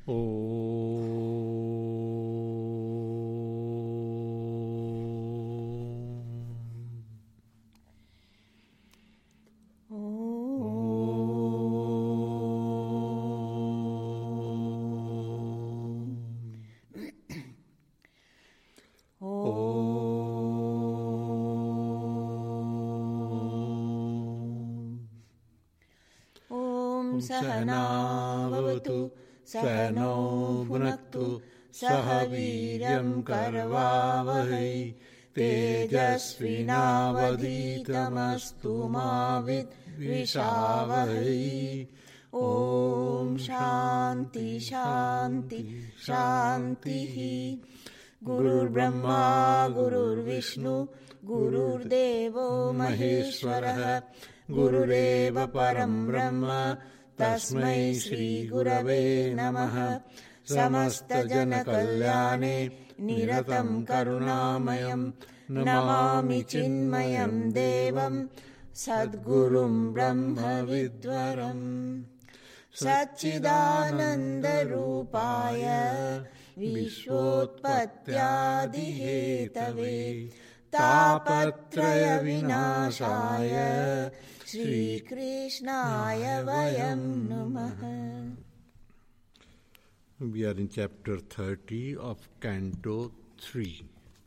सहनावतु सहनौ भुनक्तु सह वीर्यं करवावहै तेजस्विनावधीतमस्तु मा विद्विषावहै। ॐ शान्ति शान्ति शान्तिः। गुरुर्ब्रह्मा गुरुर्विष्णु गुरुर्देवो महेश्वरः गुरुरेव परं ब्रह्म तस्मै श्रीगुरवे नमः। समस्तजनकल्याणे निरतं करुणामयं नमामि चिन्मयं देवं सद्गुरुं ब्रह्मविद्वरम्। सच्चिदानन्दरूपाय विश्वोत्पत्त्यादिहेतवे तापत्रयविनाशाय श्रीकृष्णाय वयं नमः। We are in chapter 30 of Canto 3.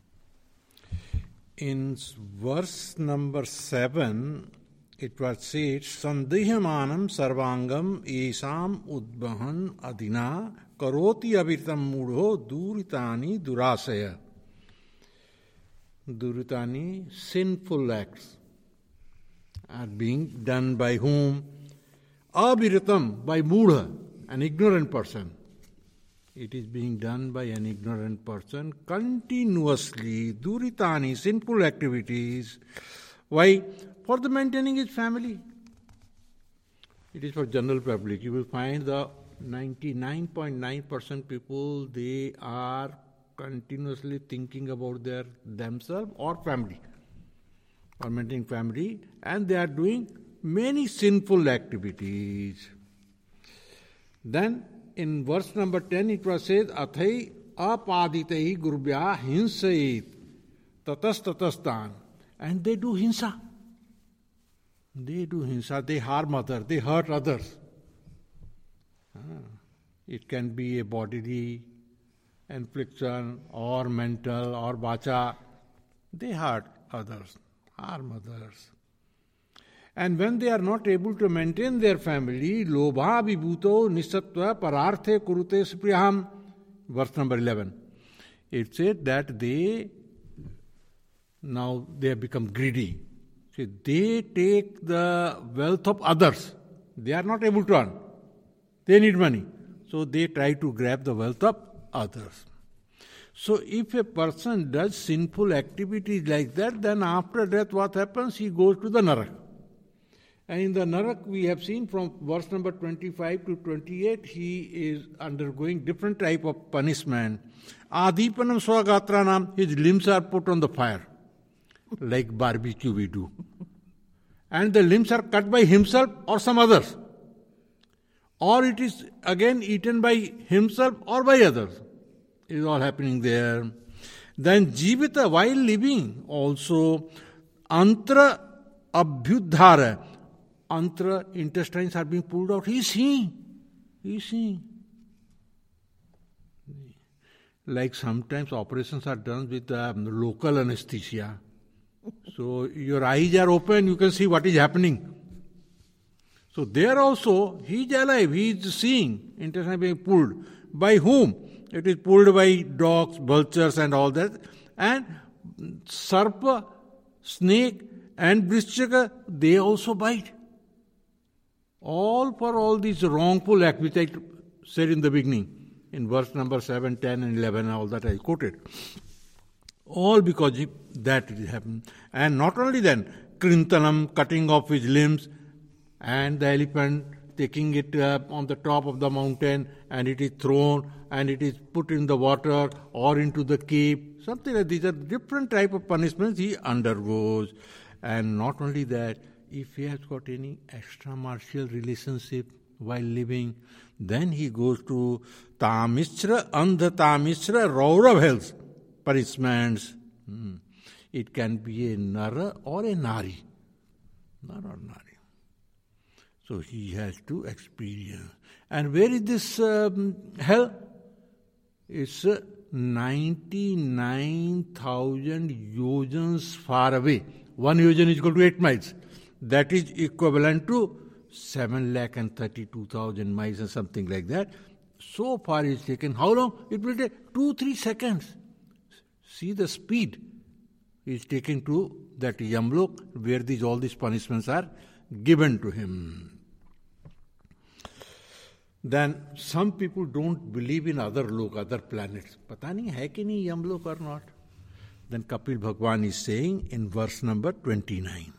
In verse number 7, it was said, Sandihyamanam sarvangam esam udbahan adina karoti avirtam mudho duritani durasaya. Duritani, sinful acts, are being done by whom? Abhiratam, by mudha, an ignorant person. It is being done by an ignorant person continuously. Duritani, sinful activities. Why? For the maintaining his family. It is for general public. You will find the 99.9% people, they are continuously thinking about themselves or family, or maintaining family, and they are doing many sinful activities. Then in verse number 10 it was said, Athai apaditei gurubhya hinsait tatastan. And they do hinsa. They do hinsa, they harm others, they hurt others. It can be a bodily infliction or mental or vacha. They hurt others, harm others. And when they are not able to maintain their family, lobha vibhuto nisatva pararthe kurute spriyam, verse number 11. It said that they have become greedy. See, they take the wealth of others. They are not able to earn. They need money. So they try to grab the wealth of others. So if a person does sinful activities like that, then after death what happens? He goes to the narak. And in the narak we have seen from verse number 25 to 28, he is undergoing different type of punishment. Adipanam swagatra, his limbs are put on the fire, like barbecue we do. And the limbs are cut by himself or some others. Or it is again eaten by himself or by others. It is all happening there. Then jivita, while living, also antra abhyudhara, antra intestines are being pulled out. He is seeing. Like sometimes operations are done with local anesthesia. So your eyes are open, you can see what is happening. So there also, he is alive, he is seeing intestine being pulled. By whom? It is pulled by dogs, vultures and all that. And sarpa, snake and vrishchaka, they also bite. All for all these wrongful acts which I said in the beginning, in verse number 7, 10 and 11, all that I quoted. All because that it happened. And not only then, krintanam, cutting off his limbs, and the elephant taking it on the top of the mountain, and it is thrown, and it is put in the water or into the cave. Something like these are different type of punishments he undergoes. And not only that, if he has got any extramarital relationship while living. Then he goes to Tamishra, Andha Tamishra, Raurav hells, punishments. It can be a Nara or a Nari. Nara or Nari. So he has to experience. And where is this hell? It's 99,000 yojans far away. 1 yojan is equal to 8 miles. That is equivalent to 7,32,000 miles or something like that. So far is taken. How long? It will take 2-3 seconds. See the speed is taken to that Yamlok where all these punishments are given to him. Then some people don't believe in other lok, other planets. Pata nahi hai ki nahi Yamlok or not. Then Kapil Bhagwan is saying in verse number 29.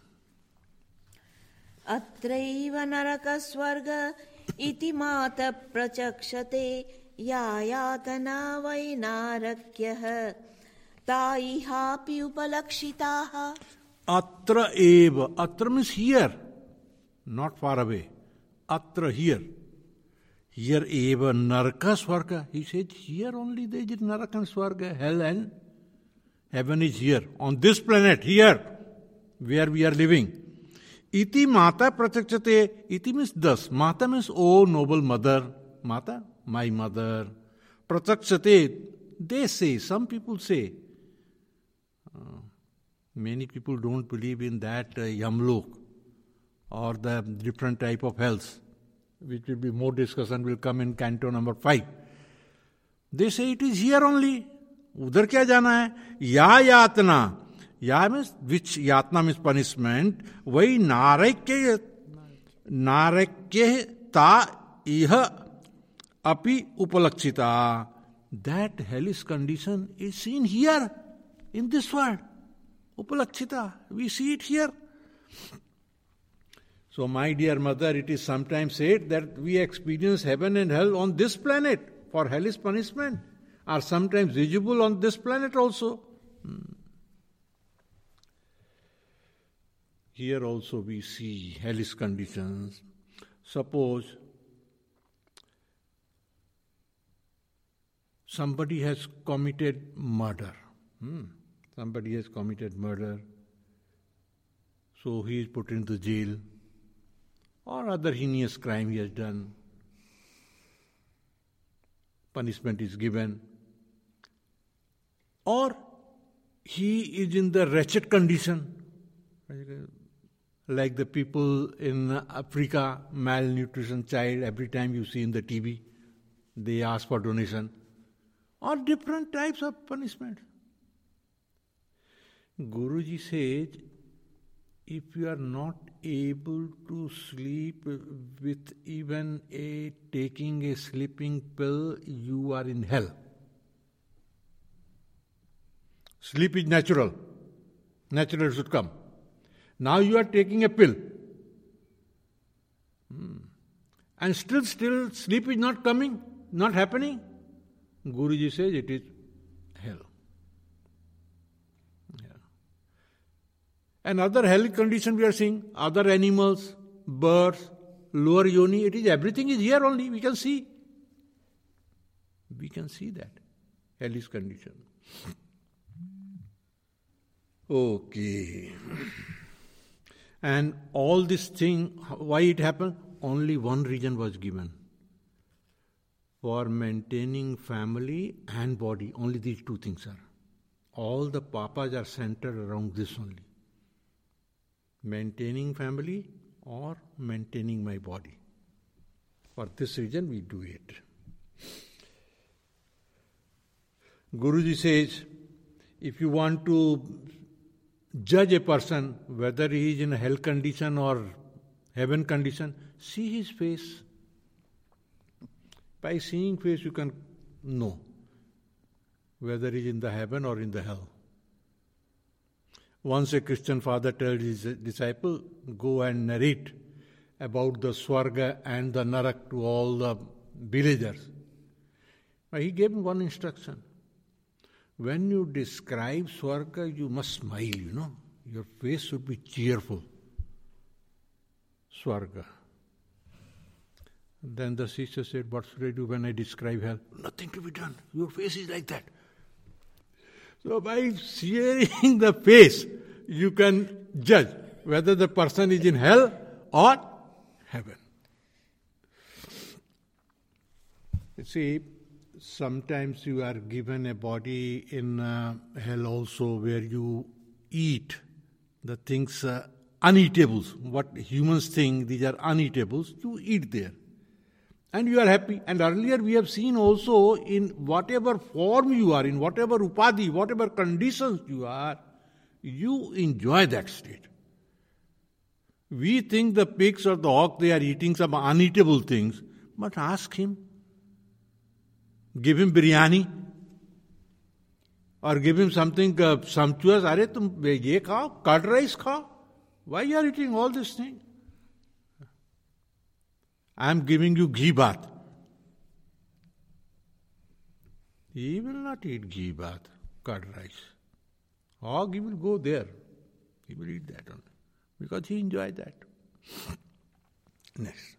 अत्रैव नरकस्वर्ग इति मात प्रचक्षते या यातना वै नारक्यः ता इहापि उपलक्षिताः. Atra eva. Atra means here, not far away. Atra here. Here eva naraka swarga. He said here only there is naraka and swarga. Hell and heaven is here. On this planet, here, where we are living. Iti mata pratyakshate. Iti means thus. Mata means, oh noble mother. Mata, my mother. Pratyakshate. They say, some people say. Many people don't believe in that Yamlok or the different type of hells, which will be more discussion will come in canto number 5. They say it is here only. Udhar kya jana hai? Ya yatna. Ya means, which yatna means punishment. Vai narakya ta iha api upalakshita. That hellish condition is seen here, in this world. Upalakshita. We see it here. So, my dear mother, it is sometimes said that we experience heaven and hell on this planet for hellish punishment, are sometimes visible on this planet also. Here also we see hellish conditions. Suppose somebody has committed murder. Somebody has committed murder. So he is put into jail. Or other heinous crime he has done. Punishment is given. Or he is in the wretched condition. Like the people in Africa, malnutrition child, every time you see in the TV, they ask for donation. Or different types of punishment. Guruji says, if you are not able to sleep with even taking a sleeping pill, you are in hell. Sleep is natural. Natural should come. Now you are taking a pill. And still sleep is not coming, not happening. Guruji says it is hell. And other hell condition we are seeing, other animals, birds, lower yoni, everything is here only, we can see. We can see that, hellish condition. Okay. And all this thing, why it happened? Only one reason was given. For maintaining family and body, only these two things are. All the papas are centered around this only. Maintaining family or maintaining my body. For this reason we do it. Guruji says, if you want to judge a person, whether he is in a hell condition or heaven condition, see his face. By seeing face you can know whether he is in the heaven or in the hell. Once a Christian father told his disciple, go and narrate about the Swarga and the Narak to all the villagers. He gave him one instruction. When you describe Swarga, you must smile, Your face should be cheerful. Swarga. Then the sister said, what should I do when I describe hell? Nothing to be done. Your face is like that. So by seeing the face, you can judge whether the person is in hell or heaven. You see, sometimes you are given a body in hell also where you eat the things, uneatables. What humans think these are uneatables, you eat there. And you are happy. And earlier we have seen also in whatever form you are, in whatever upadhi, whatever conditions you are, you enjoy that state. We think the pigs or the hawk, they are eating some uneatable things. But ask him. Give him biryani. Or give him something sumptuous. Are tum ye khao, curd rice khao. Why you are eating all these things? I am giving you ghee bath. He will not eat ghee bath, curd rice. Or he will go there. He will eat that only. Because he enjoys that. Next.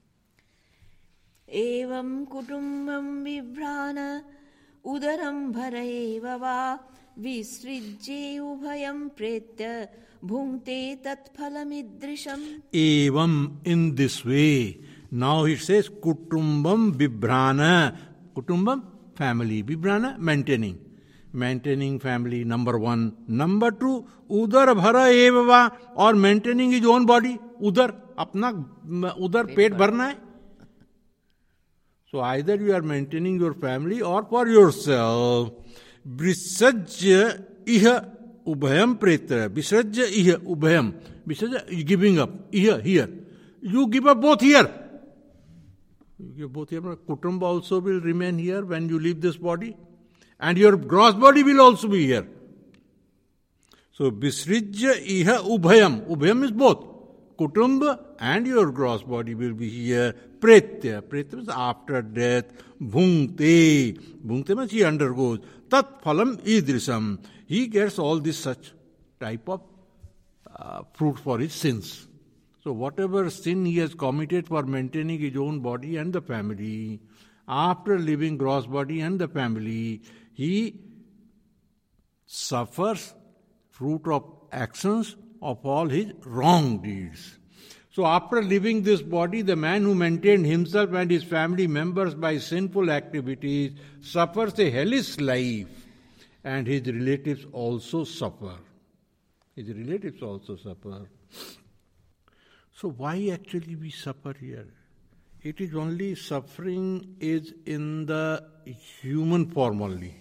Evam kutumbam vibhrana udaram bharaiva va visrijye ubhayam pretya bhunkte tatphalamidrisham. Evam, in this way. Now it says kutumbam vibhrana. Kutumbam, family. Vibhrana, maintaining. Maintaining family, number one. Number two, udar bhara evava, or maintaining his own body. Udar, apna udar pet bharna hai. So either you are maintaining your family or for yourself. Visrajya iha ubhayam pretra. Visrajya iha ubhayam. Visrajya, giving up. Iha, here. You give up both here. You give both here. Kutumba also will remain here when you leave this body. And your gross body will also be here. So, Visrijya iha ubhayam. Ubhayam is both. Kutumba and your gross body will be here. Pretya. Pretya means after death. Bhunkte. Bhunkte means he undergoes. Tat phalam idrisam. He gets all this such type of fruit for his sins. So whatever sin he has committed for maintaining his own body and the family, after leaving gross body and the family, he suffers fruit of actions of all his wrong deeds. So after leaving this body, the man who maintained himself and his family members by sinful activities suffers a hellish life, and his relatives also suffer. His relatives also suffer. So why actually we suffer here? It is only suffering is in the human form only.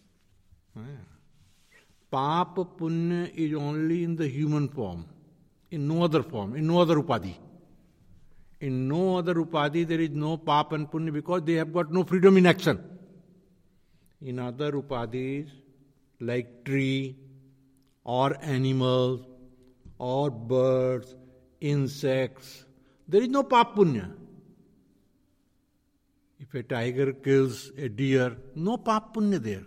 Papa punya is only in the human form, in no other form, in no other upadhi. In no other upadhi there is no papa and punya because they have got no freedom in action. In other upadhis like tree or animals or birds, insects, there is no pap punya. If a tiger kills a deer, no pap punya there.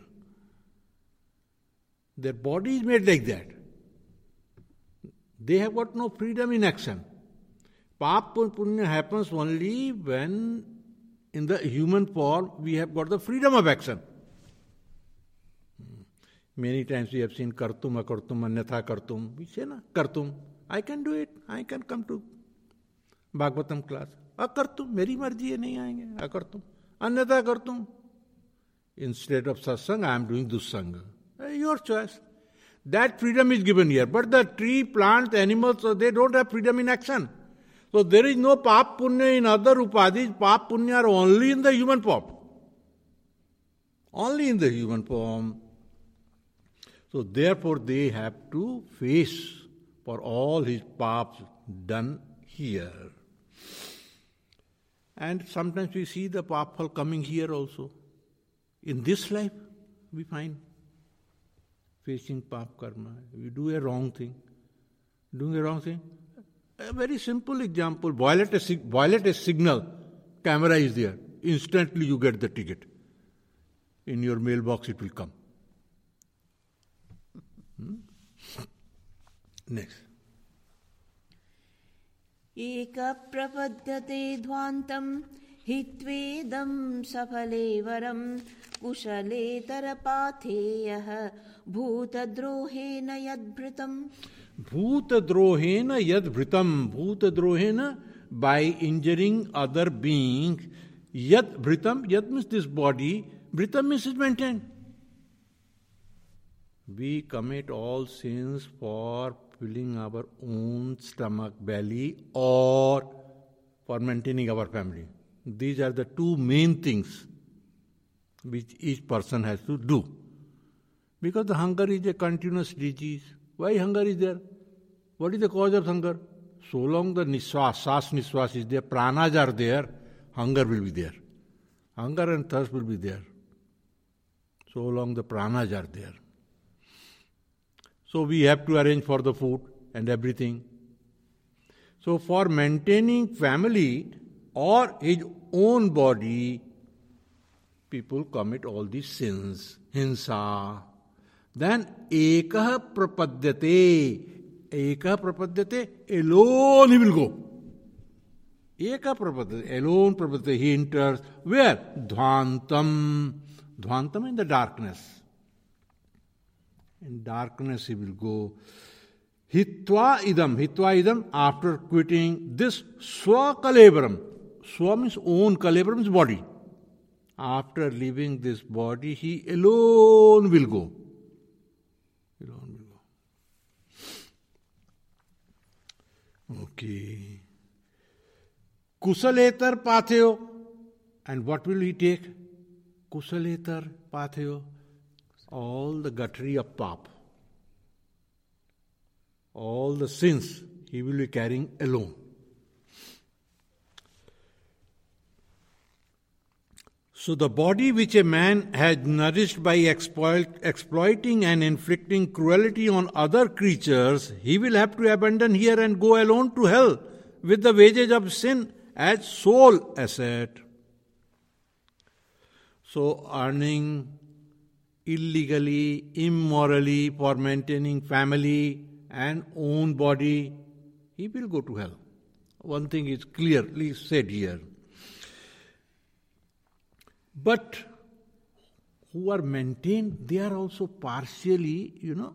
Their body is made like that. They have got no freedom in action. Pap punya happens only when in the human form we have got the freedom of action. Many times we have seen kartum, akartum, anyatha kartum. We say na, kartum. I can do it. I can come to Bhagavatam class. Akartum, meri marji hai, nahi aayenge. Akartum. Anyatha kartum. Instead of satsang, I am doing dussanga. Your choice. That freedom is given here. But the tree, plants, animals, they don't have freedom in action. So there is no pap punya in other upadhis. Pap punya are only in the human form. Only in the human form. So therefore they have to face for all his paps done here. And sometimes we see the papal coming here also. In this life, we find facing pap karma. We do a wrong thing. Doing a wrong thing. A very simple example. Violate a signal. Camera is there. Instantly you get the ticket. In your mailbox it will come. Next. Eka prapadyate dhvantam हित्वेदं सफले वरं कुशलेतरपाथेयः भूतद्रोहेण यद्भृतम्. Bhutadrohena yad bhritam. Bhutadrohena, by injuring other beings. Yad bhritam, yad means this body, bhritam means is maintained. We commit all sins for filling our own stomach, belly, or for maintaining our family. These are the two main things which each person has to do. Because the hunger is a continuous disease. Why hunger is there? What is the cause of hunger? So long the sas-niswas is there, pranas are there, hunger will be there. Hunger and thirst will be there. So long the pranas are there. So we have to arrange for the food and everything. So for maintaining family or his own body, people commit all these sins. Hinsa. Then ekah prapadyate. Ekah prapadyate, alone he will go. Ekah prapadyate, alone prapadyate, he enters. Where? Dhvantam. Dhvantam in the darkness. In darkness he will go. Hitva idam, after quitting this swa-kalevaram. Swa means own, kalevaram is body. After leaving this body, he alone will go. Alone will go. Okay. Kusaletar patheo. And what will he take? Kusaletar patheo. All the guttery of pap. All the sins he will be carrying alone. So the body which a man has nourished by exploiting and inflicting cruelty on other creatures, he will have to abandon here and go alone to hell with the wages of sin as sole asset. So earning illegally, immorally for maintaining family and own body, he will go to hell. One thing is clearly said here. But who are maintained, they are also partially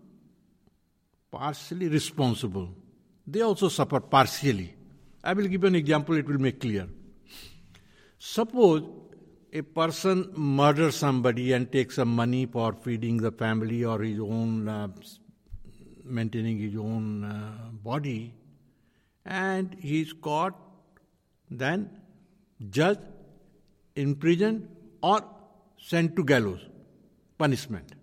responsible. They also suffer partially. I will give an example, it will make clear. Suppose a person murders somebody and takes some money for feeding the family or his own, maintaining his own body, and he is caught, then judged, imprisoned, or sent to gallows, punishment.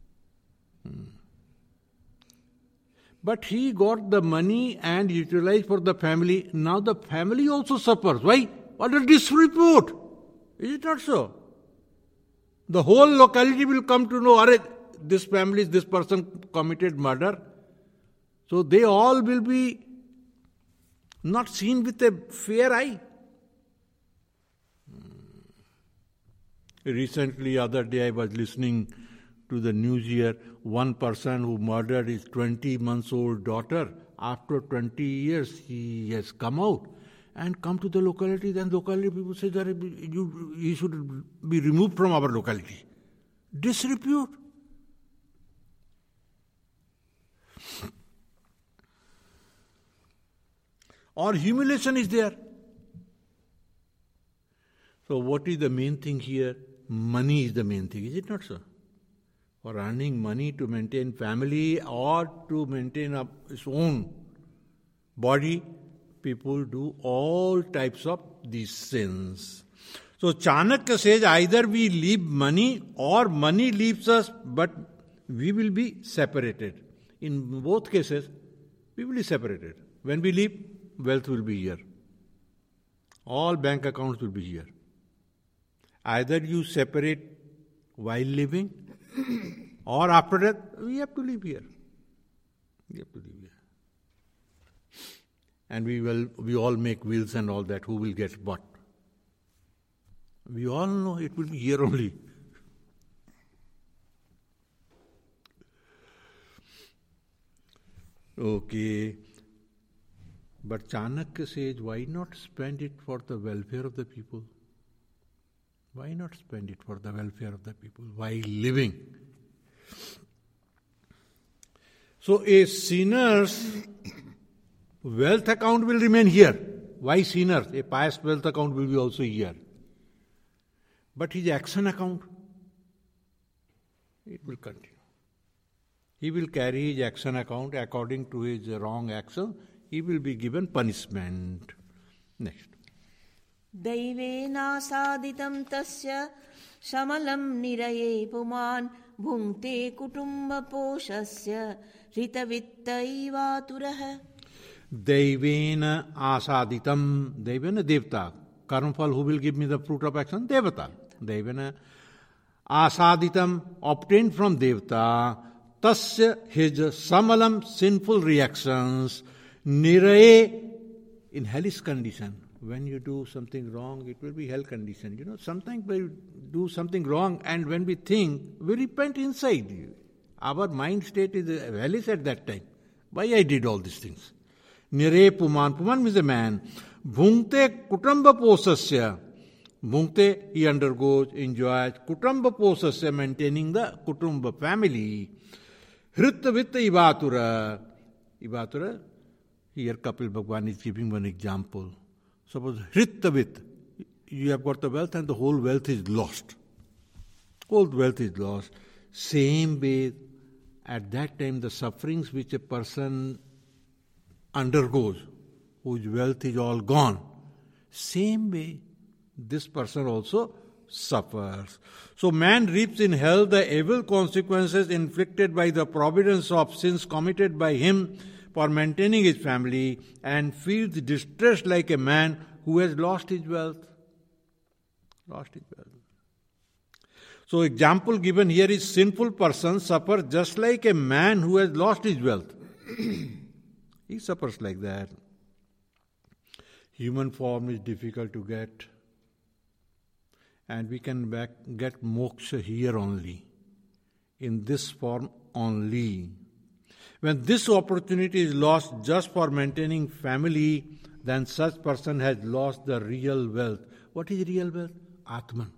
But he got the money and utilized for the family. Now the family also suffers. Why? What a disrepute! Is it not so? The whole locality will come to know, this family, this person committed murder. So they all will be not seen with a fair eye. Recently, other day, I was listening to the news here. One person who murdered his 20 months old daughter, after 20 years, he has come out and come to the locality. Then locality people say that he should be removed from our locality. Disrepute. Or humiliation is there. So what is the main thing here? Money is the main thing, is it not so? For earning money to maintain family or to maintain his own body, people do all types of these sins. So Chanakya says either we leave money or money leaves us, but we will be separated. In both cases, we will be separated. When we leave, wealth will be here. All bank accounts will be here. Either you separate while living, or after death, we have to live here. We have to live here. And we all make wills and all that. Who will get what? We all know it will be here only. Okay. But Chanakya says, why not spend it for the welfare of the people? Why not spend it for the welfare of the people while living? So a sinner's wealth account will remain here. Why sinners? A pious wealth account will be also here. But his action account, it will continue. He will carry his action account according to his wrong action. He will be given punishment. Next. दैवेनासादितं तस्य शमलं निरये पुमान् भुङ्क्ते कुटुम्बपोषस्य ऋतवित्तैवातुरः. Devena asaditam. Devena devta. Karmafal, who will give me the fruit of action? Devata. Devena asaditam, obtained from devta. Tasya, his samalam, sinful reactions. Niraye, in hellish condition. When you do something wrong, it will be hell condition. Sometimes we do something wrong, and when we think, we repent inside. Our mind state is hellish at that time. Why I did all these things? Nire puman. Puman means a man. Bhunkte kutamba posasya. Bhunkte, he undergoes, enjoys. Kutamba posasya, maintaining the kutumba family. Hritta vitta ivatura. Ivatura, here Kapil Bhagwan is giving one example. Suppose Hrittavit, you have got the wealth and the whole wealth is lost. Whole wealth is lost. Same way, at that time the sufferings which a person undergoes, whose wealth is all gone, same way this person also suffers. So man reaps in hell the evil consequences inflicted by the providence of sins committed by him for maintaining his family, and feels distressed like a man who has lost his wealth. Lost his wealth. So example given here is sinful person suffers just like a man who has lost his wealth. He suffers like that. Human form is difficult to get, and we can get moksha here only, in this form only. When this opportunity is lost just for maintaining family, then such person has lost the real wealth. What is real wealth? Atman.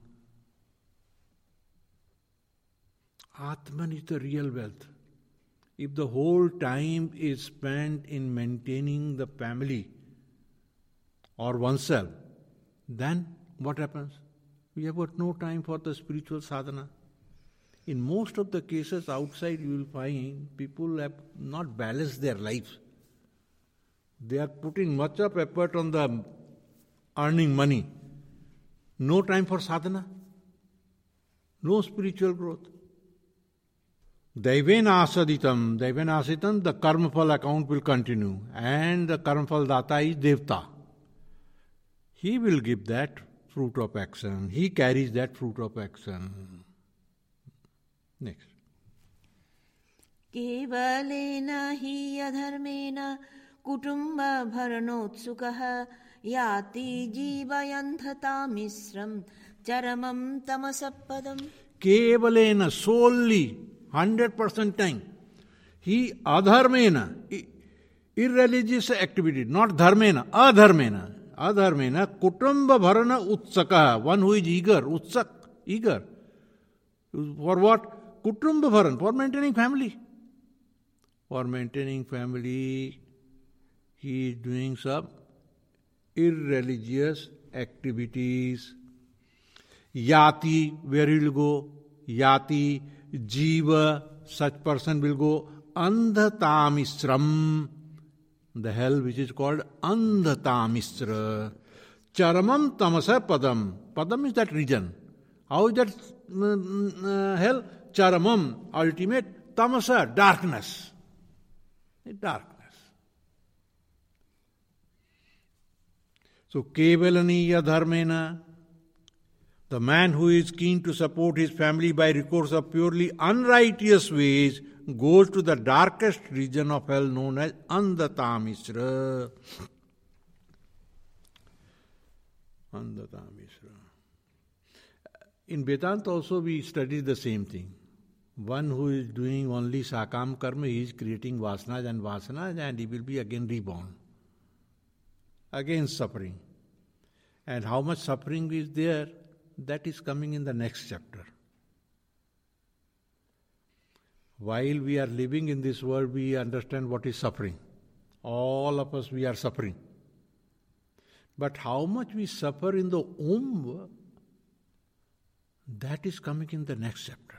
Atman is the real wealth. If the whole time is spent in maintaining the family or oneself, then what happens? We have got no time for the spiritual sadhana. In most of the cases outside, you will find people have not balanced their lives. They are putting much of effort on the earning money. No time for sadhana. No spiritual growth. Daivena asaditam. Daivena asaditam, the karmafal account will continue. And the karmafal data is devta. He will give that fruit of action. He carries that fruit of action. Next. केवलेन हि अधर्मेण कुटुम्बभरणोत्सुकः याति जीवयन्धतामिश्रं चरमं तमसपदम्. Kevalena, solely, 100% time. He adharmena, irreligious activity, not dharmena, adharmena. Adharmena, kutumba bharana utsaka, one who is eager, utsak, eager. For what? Kutumba bharan, for maintaining family. For maintaining family, he is doing some irreligious activities. Yati, where he will go? Yati, jiva, such person will go andhatamisram, the hell which is called andhatamisra. Charamam tamasa padam. Padam is that region. How is that hell? Charamam, ultimate. Tamasa, darkness. Darkness. So, kevalaniya dharmena, the man who is keen to support his family by recourse of purely unrighteous ways goes to the darkest region of hell known as Andhatamisra. Andhatamisra. In Vedanta also we study the same thing. One who is doing only sakam karma, he is creating vasanas and he will be again reborn. Again suffering. And how much suffering is there? that is coming in the next chapter. While we are living in this world, we understand what is suffering. All of us, we are suffering. But how much we suffer in the womb, that is coming in the next chapter.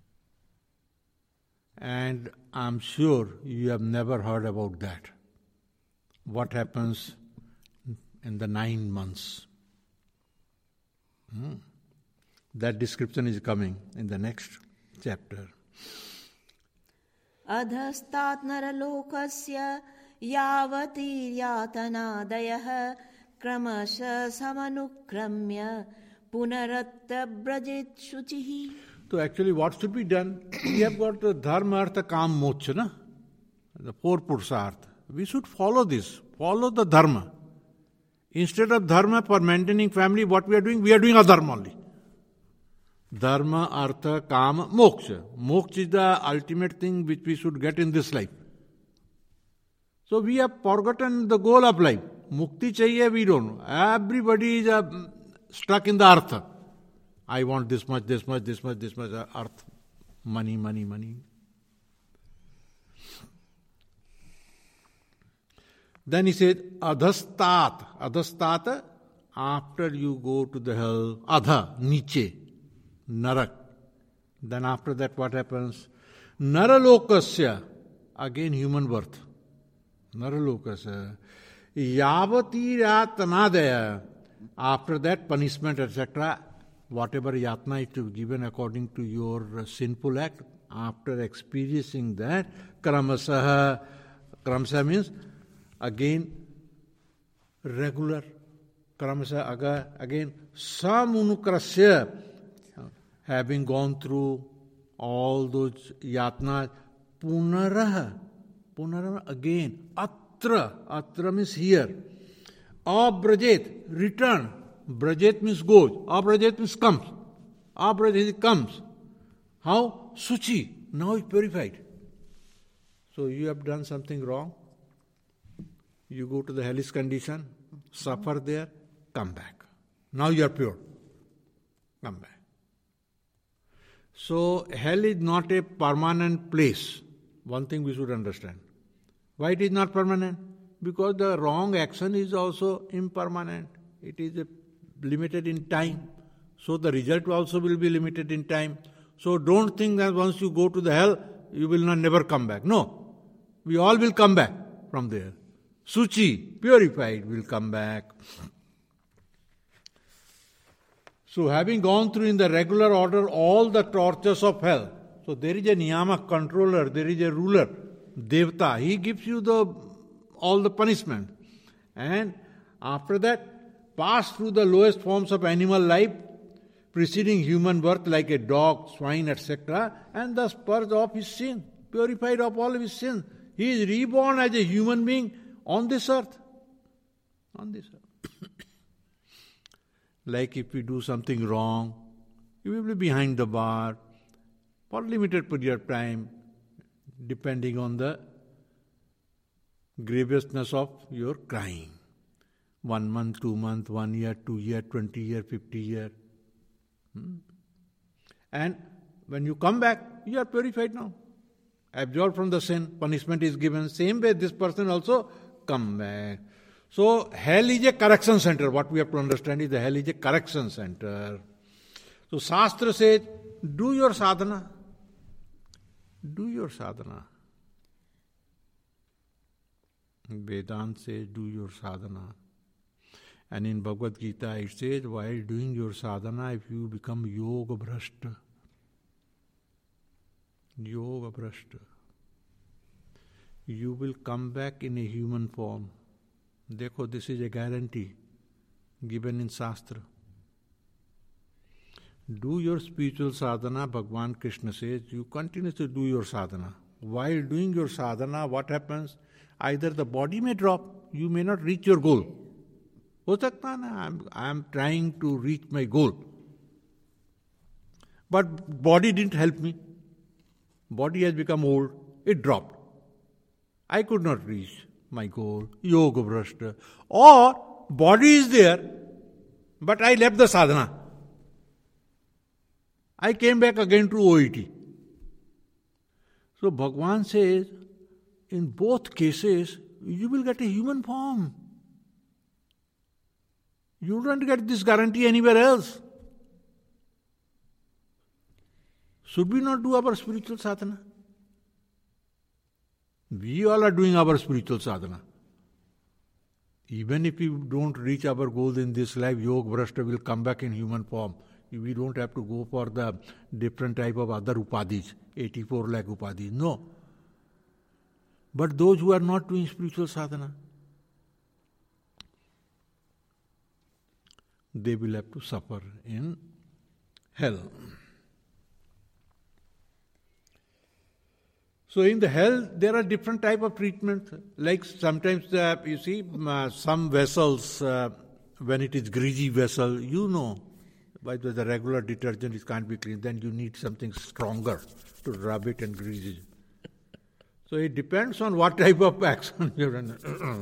And I'm sure you have never heard about that. What happens in the 9 months. That description is coming in the next chapter. अधस्तात् नरलोकस्य यावतीर्यातनादयः क्रमशः समनुक्रम्य पुनरत्तब्रजेत् शुचिः. So actually what should be done? We have got the dharma, artha, kam, moksha, na? The 4 purusartha. We should follow this. Follow the dharma. Instead of dharma for maintaining family, what we are doing adharma only. Dharma, artha, kama, moksha. Moksha is the ultimate thing which we should get in this life. So we have forgotten the goal of life. Mukti chahiye, we don't know. Everybody is stuck in the artha. I want this much, this much, this much, this much, artha. Money, money, money. Then he said, adhastat. Adhastat, after you go to the hell, adha, niche, narak. Then after that what happens? Naralokasya, again human birth. Naralokasya. Yavatirattanadaya, after that punishment, etc. Whatever yatna is to be given according to your sinful act, after experiencing that, kramasaha means again regular. Kramasaha again samunukrasya, having gone through all those yatnas, punaraha again, atra means here, abrajet, return, brajet means goes, abrajet means comes, abrajet comes. How? Suchi, now is purified. So you have done something wrong, you go to the hellish condition, suffer there, come back. Now you are pure. Come back. So hell is not a permanent place. One thing we should understand. Why it is not permanent? Because the wrong action is also impermanent. It is limited in time. So the result also will be limited in time. So don't think that once you go to the hell, you will never come back. No. We all will come back from there. Suchi, purified, will come back. So having gone through in the regular order all the tortures of hell, so there is a niyamak controller, there is a ruler, devta, he gives you all the punishment. And after that, pass through the lowest forms of animal life, preceding human birth like a dog, swine, etc. and thus purge off his sin, purified of all of his sins. He is reborn as a human being on this earth. On this earth. Like if we do something wrong, you will be behind the bar for a limited period of time, depending on the grievousness of your crime. 1 month, 2 months, 1 year, 2 years, 20 years, 50 years. And when you come back, you are purified now. Absolved from the sin, punishment is given. Same way this person also come back. So hell is a correction center. What we have to understand is the hell is a correction center. So Shastra says, do your sadhana. Do your sadhana. Vedanta says, do your sadhana. And in Bhagavad Gita it says, while doing your sadhana, if you become yoga bhrashta, you will come back in a human form. Dekho, this is a guarantee given in Shastra. Do your spiritual sadhana, Bhagavan Krishna says, you continuously do your sadhana. While doing your sadhana, what happens? Either the body may drop, you may not reach your goal. Ho sakta na, I am trying to reach my goal. But body didn't help me. Body has become old, it dropped. I could not reach my goal, yoga bhrashta. Or body is there, but I left the sadhana. I came back again to OET. So Bhagavan says, in both cases, you will get a human form. You don't get this guarantee anywhere else. Should we not do our spiritual sadhana? We all are doing our spiritual sadhana. Even if we don't reach our goals in this life, Yoga Bhrashta will come back in human form. We don't have to go for the different type of other upadhis, 84 lakh upadhis. No. But those who are not doing spiritual sadhana, they will have to suffer in hell. So in the hell, there are different type of treatments. Like sometimes, you see, some vessels, when it is greasy vessel, you know, by the regular detergent it can't be cleaned, then you need something stronger to rub it and grease it. So it depends on what type of action you're in.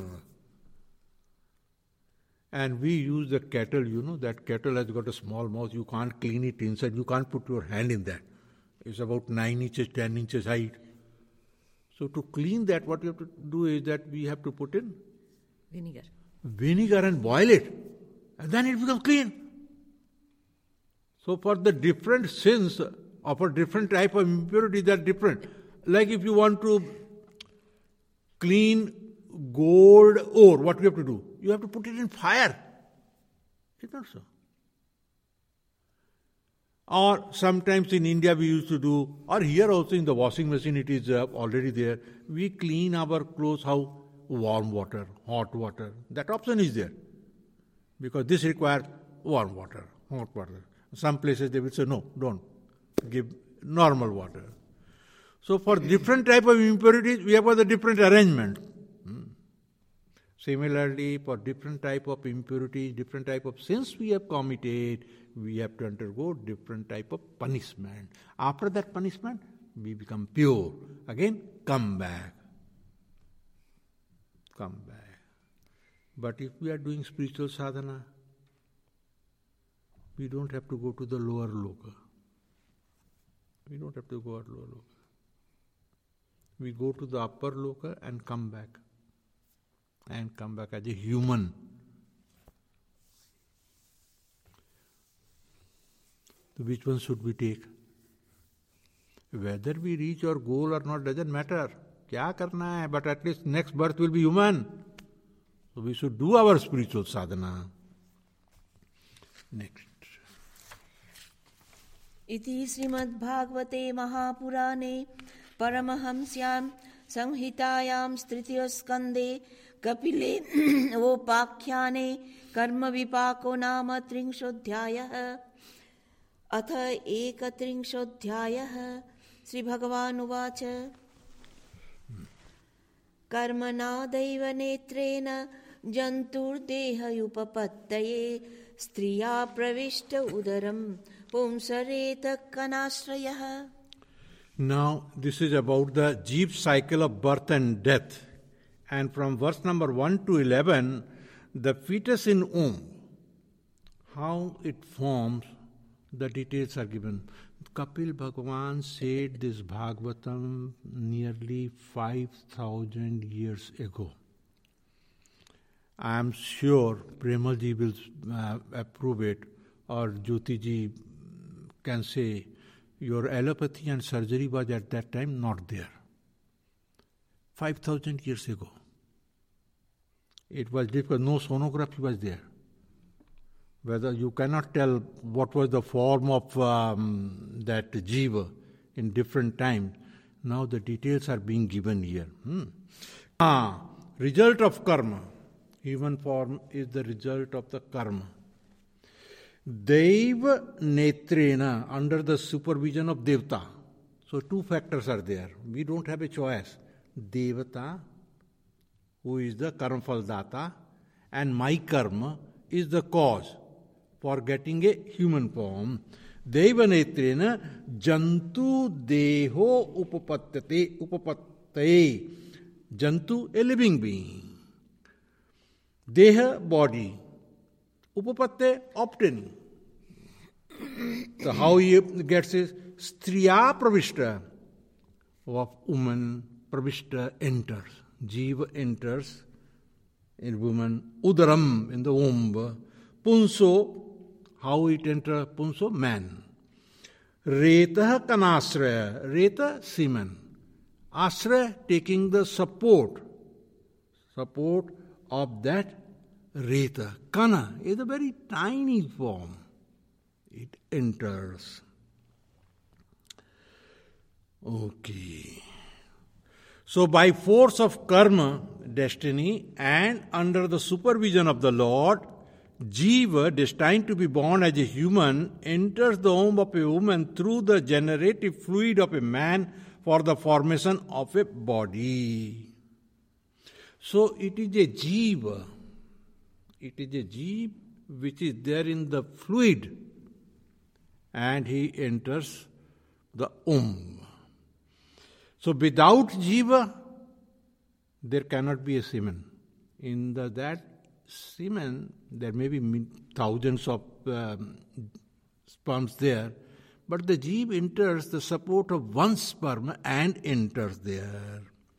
And we use the kettle, you know, that kettle has got a small mouth, you can't clean it inside, you can't put your hand in that. It's about 9 inches, 10 inches height. So to clean that, what you have to do is that we have to put in vinegar and boil it, and then it becomes clean. So for the different sins of a different type of impurity, they are different. Like if you want to clean gold ore, what you have to do? You have to put it in fire. It's not so. Or sometimes in India we used to do, or here also in the washing machine it is already there, we clean our clothes how? Warm water, hot water. That option is there. Because this requires warm water, hot water. Some places they will say, no, don't. Give normal water. So for different type of impurities, we have got a different arrangement. Similarly, for different type of impurities, different type of sins we have committed, we have to undergo different type of punishment. After that punishment, we become pure. Again, come back. Come back. But if we are doing spiritual sadhana, we don't have to go to the lower loka. We don't have to go to lower loka. We go to the upper loka and come back. And come back as a human. So which one should we take? Whether we reach our goal or not doesn't matter. Kya karna hai? But at least next birth will be human. So we should do our spiritual sadhana. Next. इति श्रीमद्भागवते महापुराणे परमहंस्यां संहितायां तृतीय स्कंदे कपिले वोपाख्याने कर्म विपाको नाम 30ोऽध्यायः। अथ 31ोऽध्यायः। श्री भगवानुवाच कर्मणादैव नेत्रेण जन्तुर्देहयुपपत्तये स्त्रिया प्रविष्ट उदरं पुंसरेत कनाश्रयः। Now this is about the jeep cycle of birth and death. And from verse number 1 to 11, the fetus in womb, how it forms, the details are given. Kapil Bhagavan said this Bhagavatam nearly 5,000 years ago. I am sure Premalji will approve it, or Jyotiji can say, your allopathy and surgery was at that time not there. 5,000 years ago. It was difficult, no sonography was there. Whether you cannot tell what was the form of that jiva in different times. Now the details are being given here. Result of karma. Human form is the result of the karma. Deva netrena, under the supervision of Devta. So two factors are there. We don't have a choice. Devata, who is the karmafal data, and my karma is the cause for getting a human form. Deva netrena jantu deho upapatte. Jantu, a living being. Deha, body. Upapatte, obtaining. So how he gets his striya pravishta, of woman, pravishta enters. Jiva enters in woman, udaram in the womb. Punso, how it enters? Punso, man. Reta kanasraya, reta semen. Asraya taking the support of that reta. Kana is a very tiny form. It enters. Okay. So by force of karma, destiny, and under the supervision of the Lord, Jiva, destined to be born as a human, enters the womb of a woman through the generative fluid of a man for the formation of a body. So it is a Jiva. It is a Jiva which is there in the fluid, and he enters the womb. So without Jiva, there cannot be a semen. In that semen, there may be thousands of sperms there, but the Jiva enters the support of one sperm and enters there.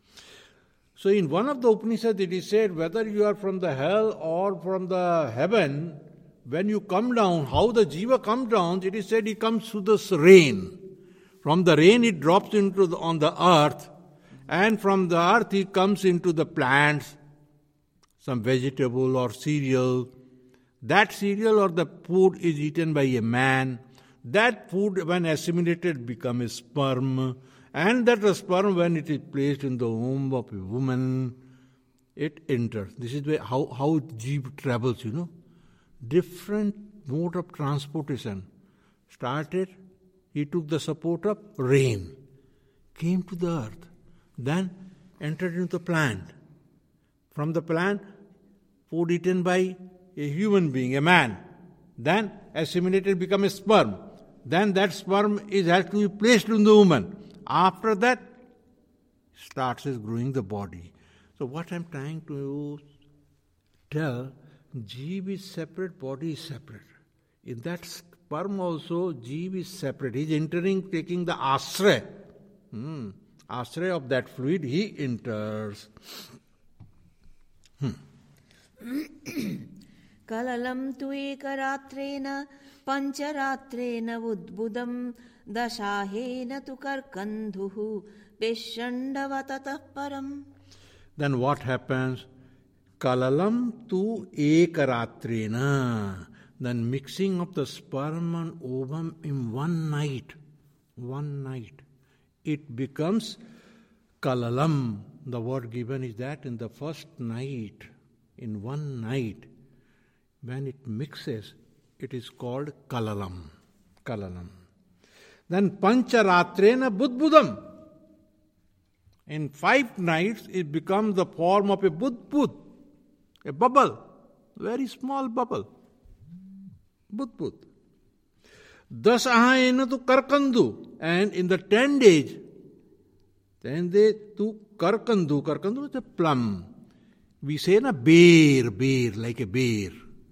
So in one of the Upanishads it is said, whether you are from the hell or from the heaven, when you come down, how the Jiva comes down, it is said he comes through the rain. From the rain it drops on the earth, and from the earth he comes into the plants, some vegetable or cereal. That cereal or the food is eaten by a man. That food, when assimilated, becomes a sperm. And that sperm, when it is placed in the womb of a woman, it enters. This is how Jiva travels, Different mode of transportation. Started, he took the support of rain, came to the earth, then entered into the plant. From the plant, food eaten by a human being, a man, then assimilated, become a sperm. Then that sperm has to be placed in the woman. After that, starts growing the body. So what I'm trying to tell, Jiva is separate, body is separate. In that sperm also, Jiva is separate. He is entering, taking the ashraya. Ashraya of that fluid, he enters. Kalalam tu ekaratrena pancharatrena udbudam dashahena tu karkandhuhu peshandavatataಃ param. Then what happens? Kalalam tu ekaratrena. Then mixing of the sperm and ovum in one night. It becomes kalalam. The word given is that in the first night, in one night, when it mixes, it is called kalalam. Then pancharatrena budbudam. In 5 nights, it becomes the form of a budbud, a bubble, very small bubble. Budbud. Dasahayena tu karkandu. And in the 10 days, to karkandu. Karkandu is a plum. We say na bear, like a bear.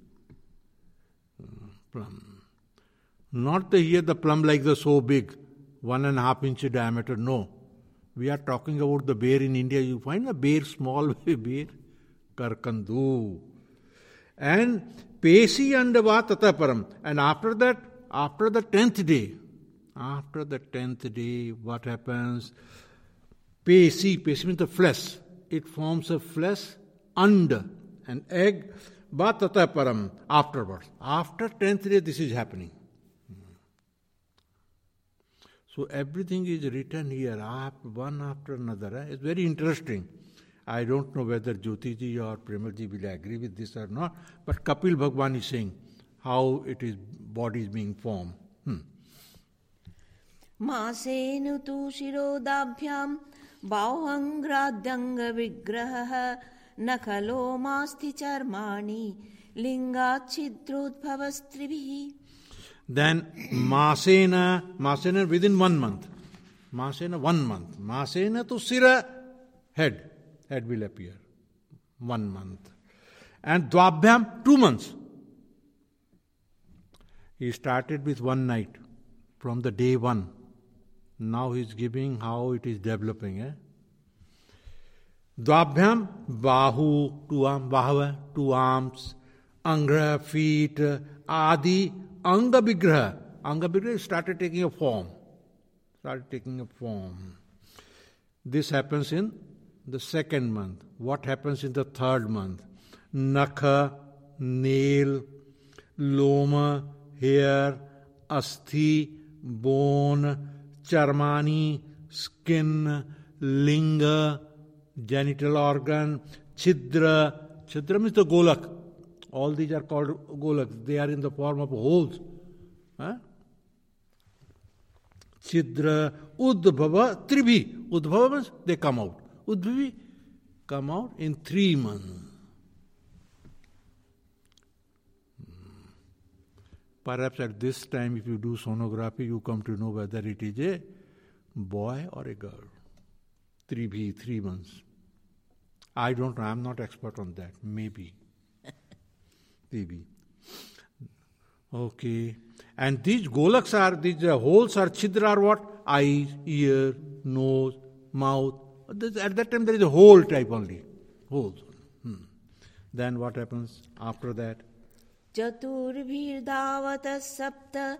Plum. Not here the plum like the so big, 1.5 inch diameter, no. We are talking about the bear in India. You find a bear, small bear, karkandu. And pesi andava tataparam. And after that, after the 10th day, what happens? Pesi means the flesh. It forms a flesh under an egg, but tataparam, afterwards. After 10th day, this is happening. So everything is written here, one after another. It's very interesting. I don't know whether Jyotiji or Premalji will agree with this or not, but Kapil Bhagwan is saying how it is, body is being formed. Masenu tu shirodabhyam bauhangradyanga vigraha nakhalo masti charmani lingachidrodbhavastribihi. Then Masena within 1 month. Masena 1 month. Masena to Sira, head will appear. 1 month. And Dvabhyam 2 months. He started with one night from the day one. Now he is giving how it is developing. Dvabhyam, bahu, two arms, angra, feet, adi, anga vigraha. Anga vigraha started taking a form. This happens in the second month. What happens in the third month? Nakha, nail, loma, hair, asthi, bone, charmani, skin, linga, genital organ, chidra. Chidra means the golak. All these are called golaks. They are in the form of holes. Chidra, udbhava, tribhi. Udbhava means they come out. Udbhavi come out in 3 months. Perhaps at this time, if you do sonography, you come to know whether it is a boy or a girl. 3 months. I don't know. I'm not expert on that. Maybe. Okay. And these golaks are, these holes are, chidra are what? Eyes, ear, nose, mouth. At that time there is a hole type only. Holes. Then what happens after that? Chaturbhirdavata sapta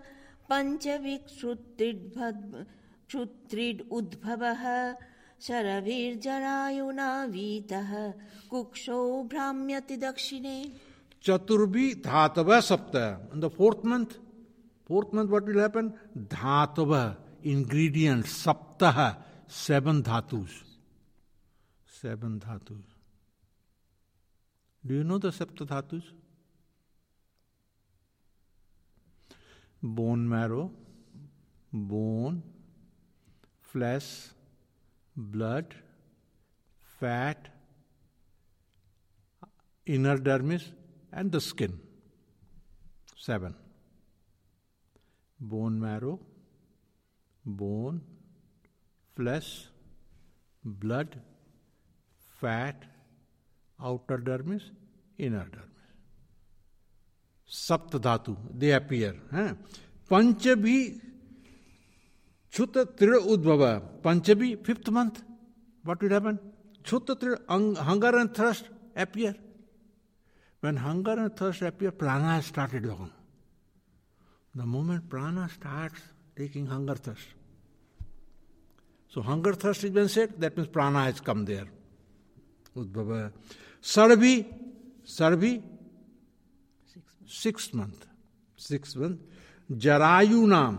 panchavikshutrid udbhavah sharavir jarayuna vitah kuksho bhramyati dakshine. Chaturbhi dhatava sapta. In the fourth month, what will happen? Dhatava, ingredients, saptaha, 7 dhatus. 7 dhatus. Do you know the sapta dhatus? Bone marrow, bone, flesh, blood, fat, inner dermis, and the skin. 7. Bone marrow, bone, flesh, blood, fat, outer dermis, inner dermis. Sapta dhatu, they appear. Panchabhi chuta trira udbhava. Panchabhi, 5th month. What will happen? Chuta trira, hunger and thirst appear. When hunger and thirst appear, prana has started going. The moment prana starts taking hunger thirst. So hunger thirst is been said, that means prana has come there. Udbhava. Sarabhi, 6th month. Jarayunam,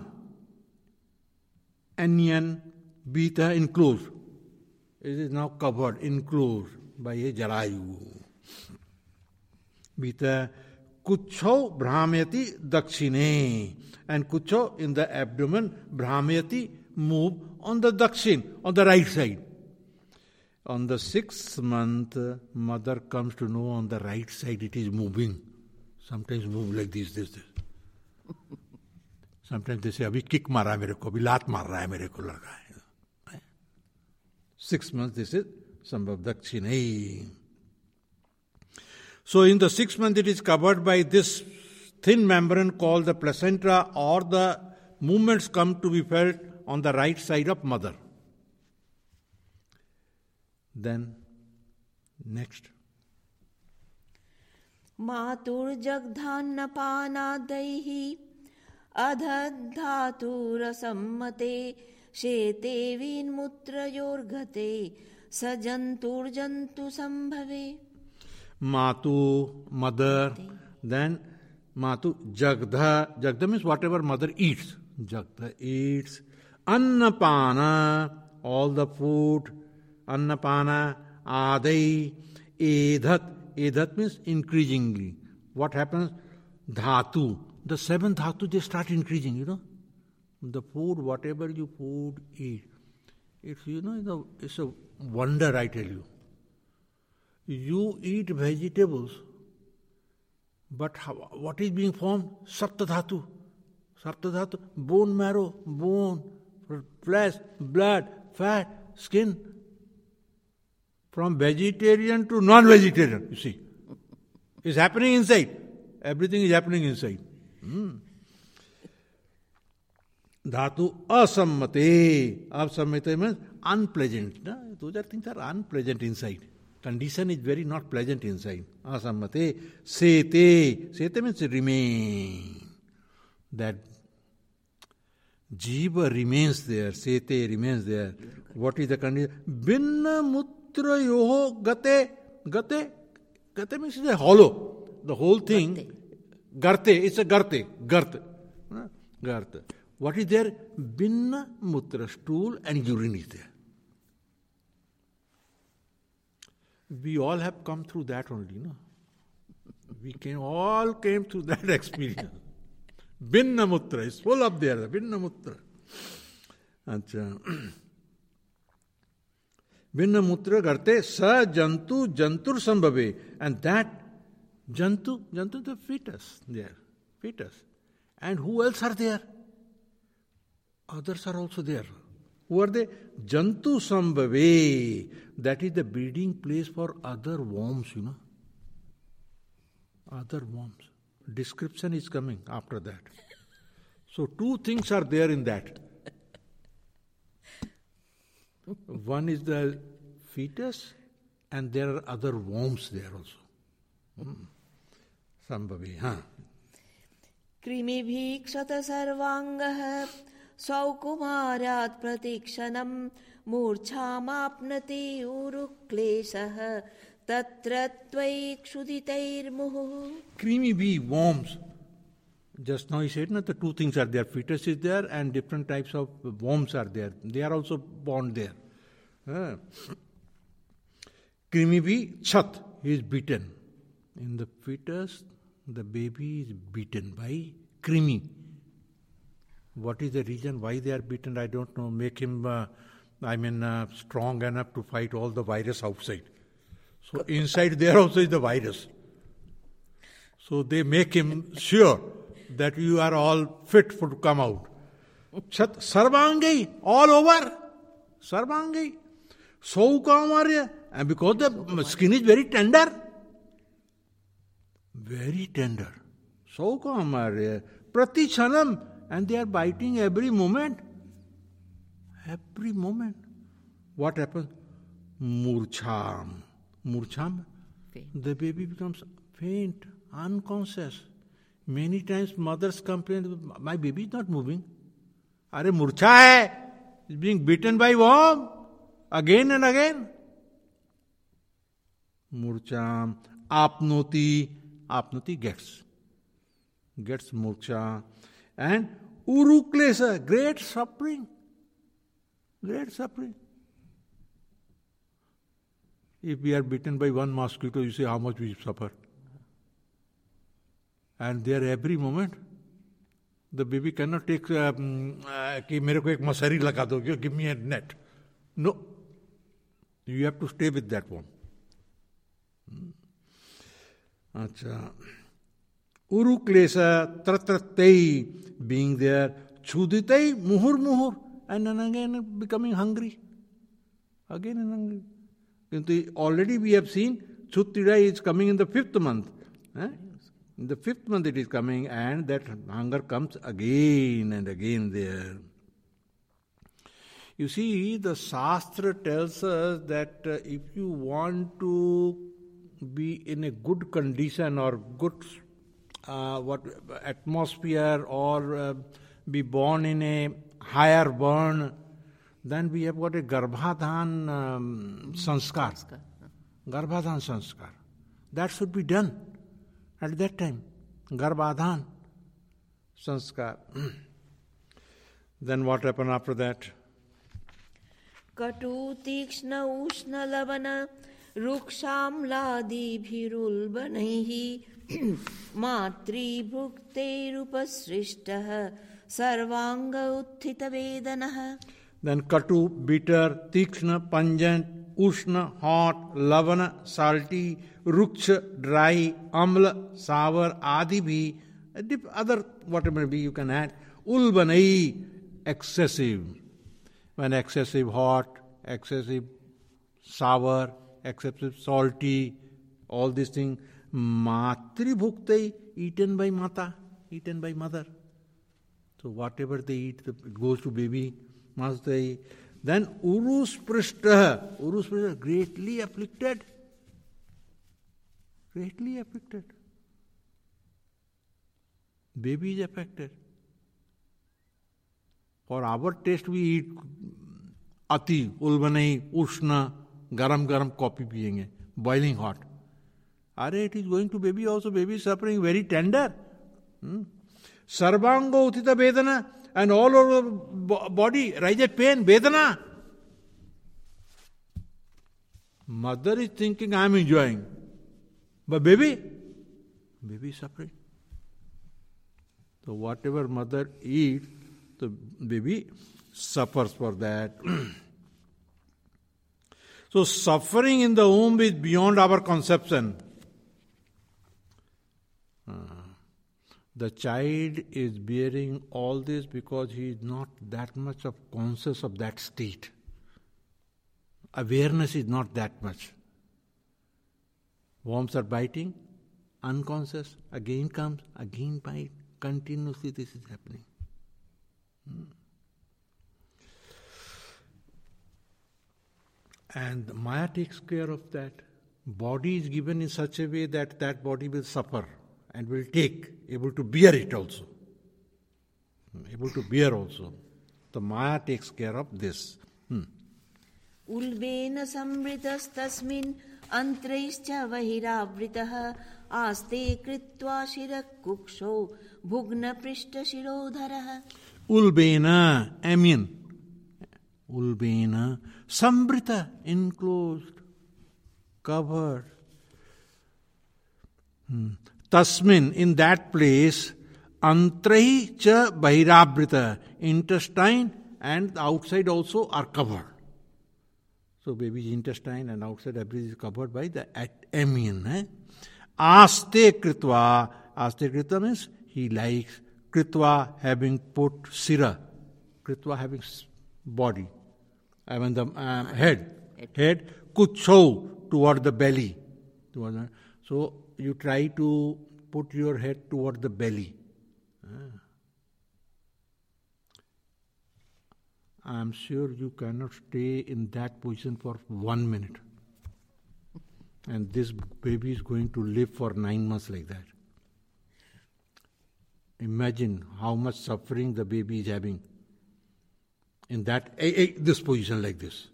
anion, beta, enclosed. It is now covered, enclosed by a jarayu. Beta, kucho bhramyati dakshine. And kucho in the abdomen, bhramyati, move on the dakshin, on the right side. On the 6th month, mother comes to know on the right side it is moving. Sometimes move like this. Sometimes they say, abhi kick mara hai mere ko, abhi laat mar raha hai mere ko ladka hai. 6 months, this is sambhav dakshine. So in the 6th month, it is covered by this thin membrane called the placenta, or the movements come to be felt on the right side of mother. Then, next. Matur jagdhannapanadaihi adhadhatura shete vinmutrayorghate sajanturjantu sambhave. Matu, mother. Then Matu, Jagdha. Jagdha means whatever mother eats. Jagdha eats. Annapana, all the food. Annapana, Adai, Edhat. Edhat means increasingly. What happens? Dhatu. The 7th dhatu, they start increasing, The food, whatever you food eat. It's, it's a wonder, I tell you. You eat vegetables, but what is being formed? Saptadhatu. Saptadhatu, bone marrow, bone, flesh, blood, fat, skin. From vegetarian to non-vegetarian, you see. It's happening inside. Everything is happening inside. Dhatu asammate. Asammate means unpleasant. No? Those are things are unpleasant inside. Condition is very not pleasant inside. Asammate. Sete. Sete means remain. That jiva remains there. Sete remains there. What is the condition? Binna mutra yoho gate. Gate. Gate means it's a hollow. The whole thing. Garte. It's a garte. Gart. Gart. What is there? Binna mutra, stool and urine is there. We all have come through that only, no? All came through that experience. Binna mutra is full up there, the binna mutra. Binna mutra garte sa jantu jantur sambhave. And that jantu the fetus there. Fetus. And who else are there? Others are also there. Who are they? Jantu sambhave. That is the breeding place for other worms, you know. Other worms. Description is coming after that. So two things are there in that. One is the fetus and there are other worms there also. Sambhavi, Krimibhi kshata sarvangah Saukumaryat pratikshanam Murchamapnati urukleshah Tatra tvai kshuditair muhu. Creamy bee, worms. Just now he said, no, the two things are there. Fetus is there and different types of worms are there. They are also born there. Creamy bee, chat, he is beaten. In the fetus, the baby is beaten by creamy. What is the reason why they are beaten? I don't know. Make him, strong enough to fight all the virus outside. So inside there also is the virus. So they make him sure that you are all fit for to come out. Sarvangai, all over. Sarvangai. Saukamarya. And because the skin is very tender. Very tender. Saukamarya. Pratichanam. And they are biting every moment. Every moment. What happens? Murcham. Murcham. The baby becomes faint, unconscious. Many times mothers complain, my baby is not moving. Are murcha hai. Is being beaten by worm. Again and again. Murcham. Apnoti. Apnoti gets murcha. And uruklesa, great suffering. Great suffering. If we are bitten by one mosquito, you see how much we suffer. And there every moment, the baby cannot take, कि मेरे को एक मसारी लगा दो, give me a net. No. You have to stay with that one. Acha. Uruklesa, tratratei, being there, chuditei, muhur, and then again becoming hungry. Again and hungry. Already we have seen Chuttidai is coming in the 5th month. In the 5th month it is coming, and that hunger comes again and again there. You see, the Shastra tells us that if you want to be in a good condition or good atmosphere or be born in a higher burn, then we have got a Garbhadhan sanskar. Garbhadhan sanskar. That should be done at that time. Garbhadhan sanskar. Then what happened after that? Katu tikshna ushna lavana ruksham ladi bhirulbanaihi matri bhukte rupasrishtah sarvanga uttita vedanaha. Then katu, bitter, tikshna, pungent, ushna, hot, lavana, salty, ruksha, dry, amla, sour, adi bhi, other whatever may be you can add. Ulbanai, excessive. When excessive hot, excessive sour, excessive salty, all these things. Matri bhuktai, eaten by mata, eaten by mother. So whatever they eat, it goes to baby. Mastai. Then Urusprishta, greatly afflicted. Greatly afflicted. Baby is affected. For our taste, we eat ati, ulbanai, ushna, garam coffee piyenge, boiling hot. Are it is going to baby also. Baby is suffering, very tender. Sarvango utita vedana, and all over the body, rise pain, vedana. Mother is thinking, I am enjoying. But baby is suffering. So whatever mother eats, the baby suffers for that. So suffering in the womb is beyond our conception. The child is bearing all this because he is not that much of conscious of that state. Awareness is not that much. Worms are biting, unconscious, again comes, again bite. Continuously this is happening. And Maya takes care of that. Body is given in such a way that that body will suffer and will take, able to bear it also. Able to bear also. The Maya takes care of this. Ulvena samritastasmin antraischa vahiravritaha aste kritva shirakuksho bhugna prishta shirodharaha. Ulbena, Amian. Ulbena, sambrita, enclosed, covered. Tasmin, in that place, antrahi cha bahirabrita, intestine and the outside also are covered. So baby's intestine and outside everything is covered by the amnion. Aste kritva. Aste kritva means he likes. Kritva having put sira. Kritva having body. I mean the head. Head. Kucho toward the belly. So you try to put your head toward the belly. I am sure you cannot stay in that position for 1 minute. And this baby is going to live for 9 months like that. Imagine how much suffering the baby is having in that this position like this.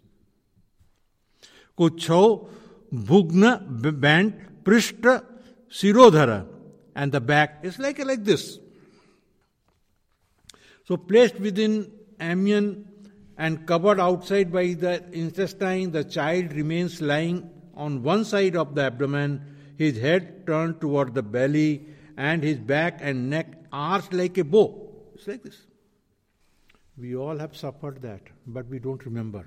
Kuchho bhugna band prishta sirodhara, and the back is like this. So placed within amnion and covered outside by the intestine, the child remains lying on one side of the abdomen, his head turned toward the belly, and his back and neck arched like a bow. It's like this. We all have suffered that, but we don't remember.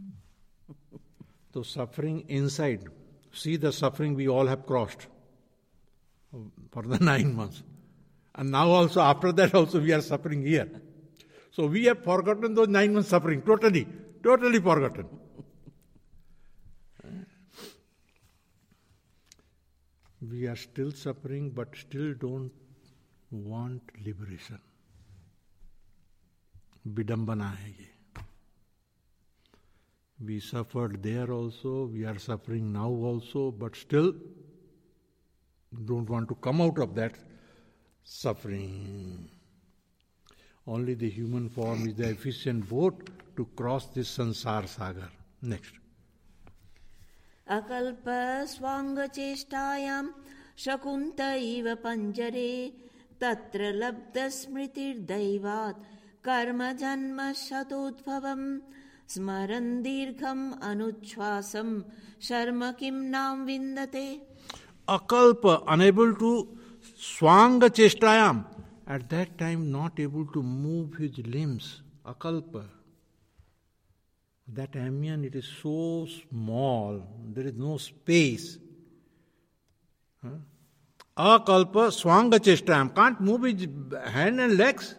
So suffering inside, see the suffering we all have crossed for the 9 months. And now also, after that also we are suffering here. So we have forgotten those 9 months suffering, totally forgotten. We are still suffering, but still don't want liberation. Bidambana hai ye. We suffered there also, we are suffering now also, but still don't want to come out of that suffering. Only the human form is the efficient boat to cross this sansar sagar. Next. Akalpa swanga cheshtayam shakunta iva panjare tatra labda smritir daivat karma janma shatodbhavam smaran dirgham anuchwasam sharma kim nam vindate. Akalpa, unable to swanga cheshtayam, at that time not able to move his limbs. Akalpa. That amnion, it is so small, there is no space. Akalpa swanga cheshtayam, can't move his hand and legs.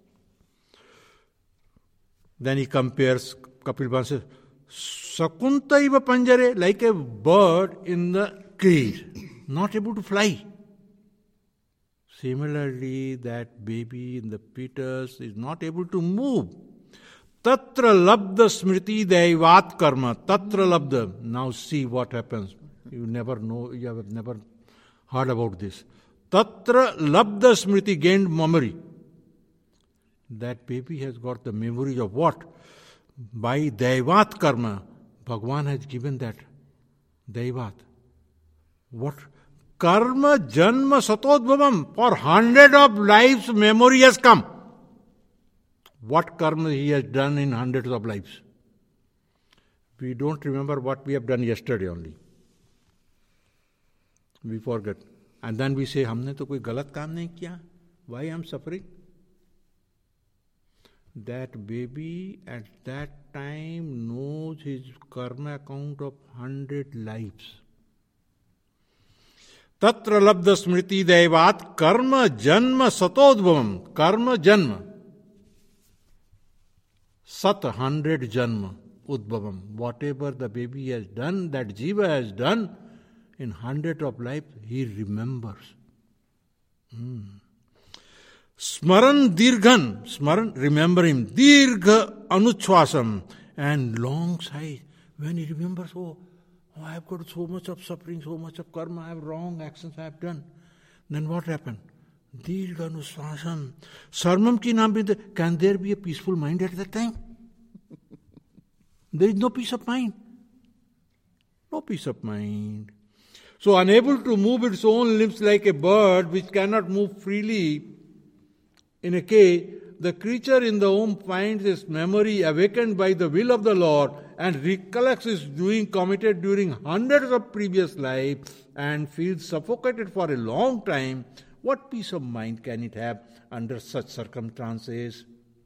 Then he compares, Kapil Bhan says, Sakunta iva panjare, like a bird in the cage, not able to fly. Similarly, that baby in the fetus is not able to move. Tatra labda smriti daivat karma. Tatra labda. Now see what happens. You never know, you have never heard about this. Tatra labda smriti, gained memory. That baby has got the memory of what? By daivat karma. Bhagwan has given that. Daivat. What? Karma janma satodbhavam. For 100 of lives memory has come. What karma he has done in hundreds of lives. We don't remember what we have done yesterday only. We forget. And then we say, हमने तो कोई गलत काम नहीं किया. Why I am suffering? That baby at that time knows his karma account of 100 lives. Tatra labda smriti daivat karma janma satodbhavam. Karma janma. Sat, 100 janma udbhavam. Whatever the baby has done, that jiva has done, in 100 of life, he remembers. Smaran dirghan. Smaran, remember him. Dirgha anuchwasam. And long sigh. When he remembers, oh, I have got so much of suffering, so much of karma, I have wrong actions I have done. Then what happened? Dirgha anuchwasam. Sarmam ki naam bhi. Can there be a peaceful mind at that time? There is no peace of mind. No peace of mind. So unable to move its own limbs like a bird which cannot move freely in a cage, the creature in the womb finds its memory awakened by the will of the Lord and recollects its doing committed during hundreds of previous lives and feels suffocated for a long time. What peace of mind can it have under such circumstances?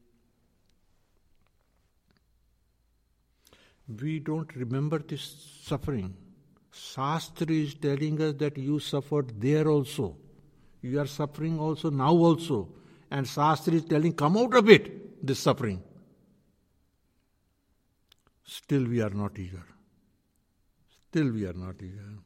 We don't remember this suffering. Shastra is telling us that you suffered there also. You are suffering also now also. And Shastra is telling, come out of it, this suffering. Still we are not eager. Still we are not eager.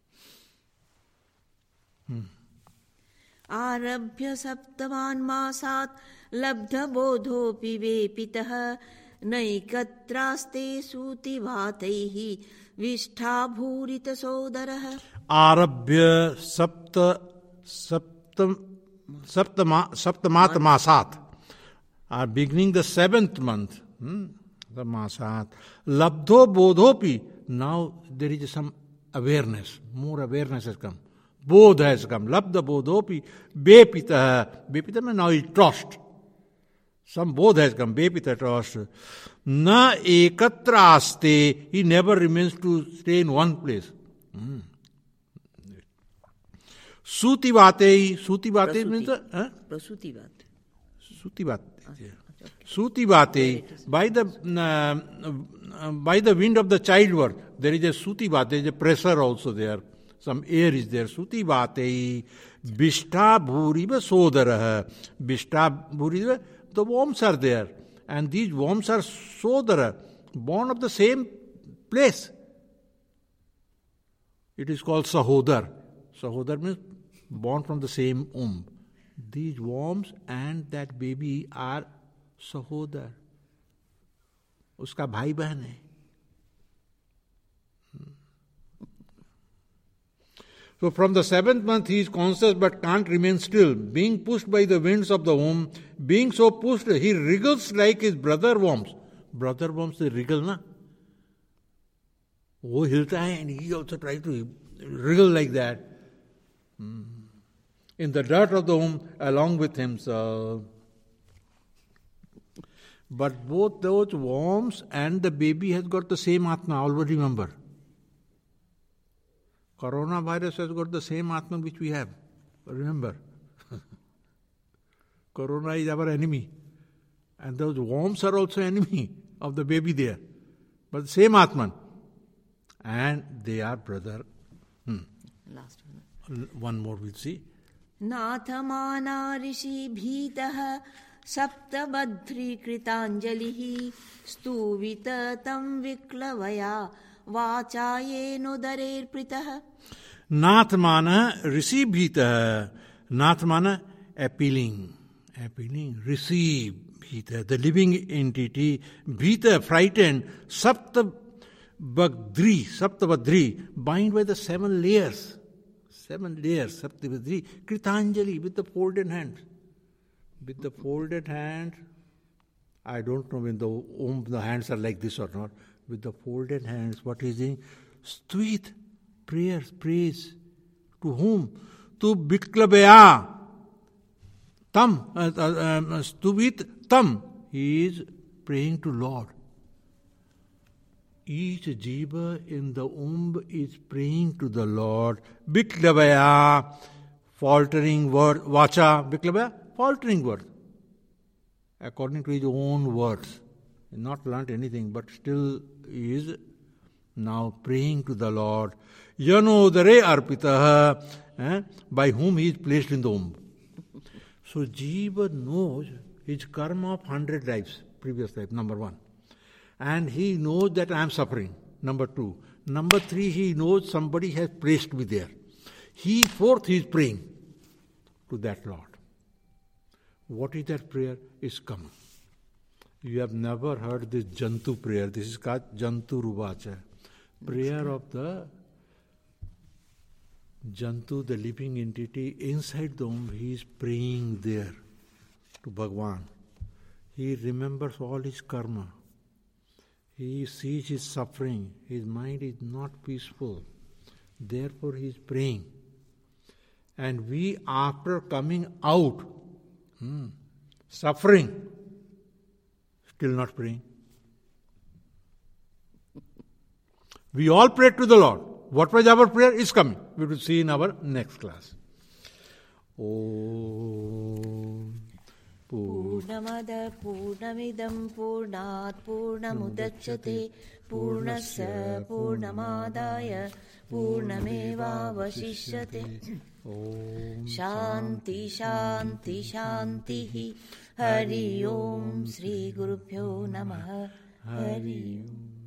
आरभ्य सप्तमान् मासात् लब्धबोधोऽपि वेपितः नैकत्रास्ते सूतिवातैः विष्ठाभूरितसोदरः. आरभ्य Saptamat Masat are beginning the 7th month. The Masat. Labdho Bodhopi. Now there is some awareness. More awareness has come. Bodh has come. Labdha Bodhopi. Bepita. Bepita means now he tossed. Some bodh has come. Bepita tossed. Na ekatra aste. He never remains to stay in one place. Sutivate. Sutivate means Prasutivate. Sutivate. By the wind of the childbirth, there is a sutivate, there is a pressure also there. Some air is there. Sutivate. Bishta bhuriva sodara. Bishta bhuriva. The worms are there. And these worms are sodara, born of the same place. It is called sahodar. Sahodar means born from the same womb. These worms and that baby are sahodar. Uska bhai bahan hai. So from the 7th month he is conscious but can't remain still. Being pushed by the winds of the womb, being so pushed, he wriggles like his brother worms. Brother worms, they wriggle, na? वो हिलता है and he also tries to wriggle like that. In the dirt of the womb along with himself. But both those worms and the baby has got the same Atma, always remember. Coronavirus has got the same Atma which we have. Remember. Corona is our enemy. And those worms are also enemy of the baby there. But same Atman. And they are brother. Last one. One more we'll see. नाथमाना ऋषि भीतः सप्तबध्रीकृताञ्जलिः स्तूवित तं विक्लवया वाचायेनुदरेर्पृतः. नाथमाना ऋषि भीतः Nath mana appealing, receive. Bhita, the living entity, Bhita, frightened, Saptabhadri, bind by the 7 layers. 7 layers, Saptabhadri, Kritanjali, with the folded hands. With the folded hand, I don't know when the hands are like this or not. With the folded hands, what is it? Stuvit, prayers, praise. To whom? To Biklabaya. Tam, Stuvit Tam. He is praying to Lord. Each jiva in the womb is praying to the Lord. Biklabaya, faltering word. Vacha, Biklabaya, faltering word. According to his own words. Not learnt anything, but still is now praying to the Lord. Yanodare arpitaha, by whom he is placed in the womb. So jiva knows his karma of 100 lives, previous life, number 1. And he knows that I am suffering, number 2. Number 3, he knows somebody has placed me there. Fourth, he is praying to that Lord. What is that prayer? Is come. You have never heard this Jantu prayer. This is called Jantu Ruvacha. Prayer of the Jantu, the living entity, inside the womb. He is praying there to Bhagwan. He remembers all his karma. He sees his suffering. His mind is not peaceful. Therefore he is praying. And we, after coming out, suffering, still not praying. We all pray to the Lord. What was our prayer is coming. We will see in our next class. Om Purnamada Purnamidam Purnat Purnamudachyate Purnasya Purnamadaya Purnameva Vasishyate. Shanti Shanti Shanti Hari Om Sri Gurubhyo Namaha Hari Om.